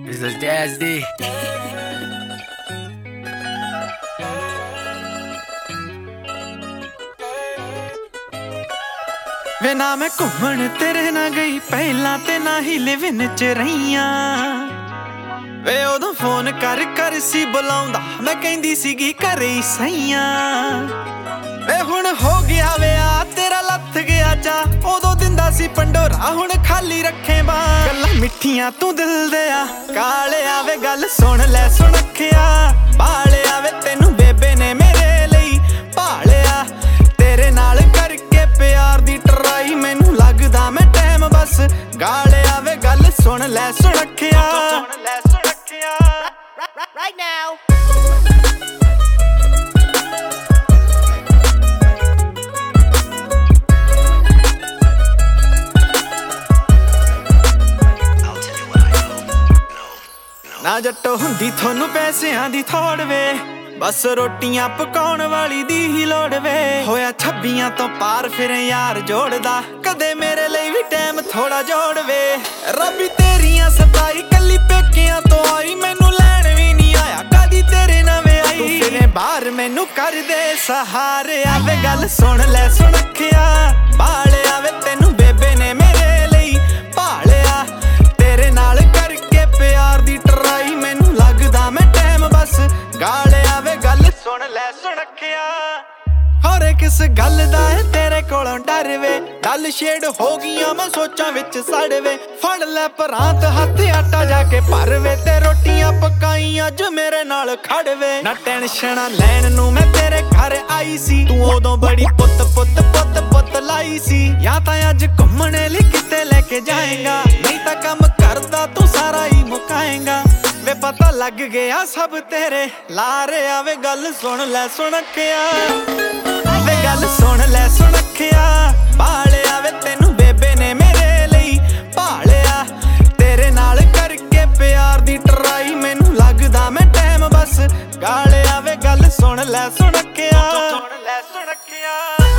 This is Jazz D. वे ना मैं घूमन तेरे ना गई पहला ते ना ही लिविन च रहीਆਂ वे उदों फोन कर कर सी बुलाउंदा मैं कहंदी सीगी घरे ही सईਆਂ वे हुण हो गया वे आ तेरा लथ गया चा उदों दिंदा सी पंडोरा हुण खाली रखे बा गल्लां मिठियां तू दिल दे आ काले आवे गल सुन ले सुणखिया बाले आवे तेनू बेबे ने मेरे लई भालिया तेरे नाल करके प्यार दी ट्राई मैनू लगदा मैं टाइम बस गाले आवे गल सुन ले सुणखिया Right now. ना जट्टो हुंदी थोनू पैसिਆਂ ਦੀ ਥੋੜ ਵੇ बस रोटियां पकाउण वाली दी ही लोड़ वे होया 26 तो पार फिर यार जोड़दा कदे मेरे ਲਈ भी टाइम थोड़ा जोड़ वे रब्बी तेरियां सताई कली पेकियां तो आई मैनू लैण भी नहीं आया कदी तेरे नवे आई तू फिरे बाहर मैनू कर दे सहारे आवे गल सुन ले सुणखिया बाले आवे तेनू बेबे ने मेरे ਲਈ भालिया तेरे नाल करके प्यार दी ट्राई मैनू लगदा मैं टाइम बस गाले आवे गल सुन ले सुणखिया हर किस गल दा है तेरे कोलों डर वे गल छेड़ हो गईयां मैं सोचां विच सड़ वे फड़ ले परांत हत्थ आटा जाके भर वे ते रोटियां पकाई अज मेरे नाल खड़ वे ना टेंशन लैण नू मैं तेरे घर आई सी तू उदों बड़ी पुत पुत पुत पुत लाई सी या तां अज घुम्मणे लई किते लेके जाएगा नहीं तां कम करदा तू सारा ही मुकाएगा वे पता लग गया सब तेरे लारे आवे गल सुन ले सुणखिया वे गल सुन ले सुणखिया बाले आवे तेनू बेबे ने मेरे ਲਈ भालिया तेरे नाल करके प्यार दी ट्राई मैनू लगदा मैं टाइम बस गाले आवे गल सुन ले सुणखिया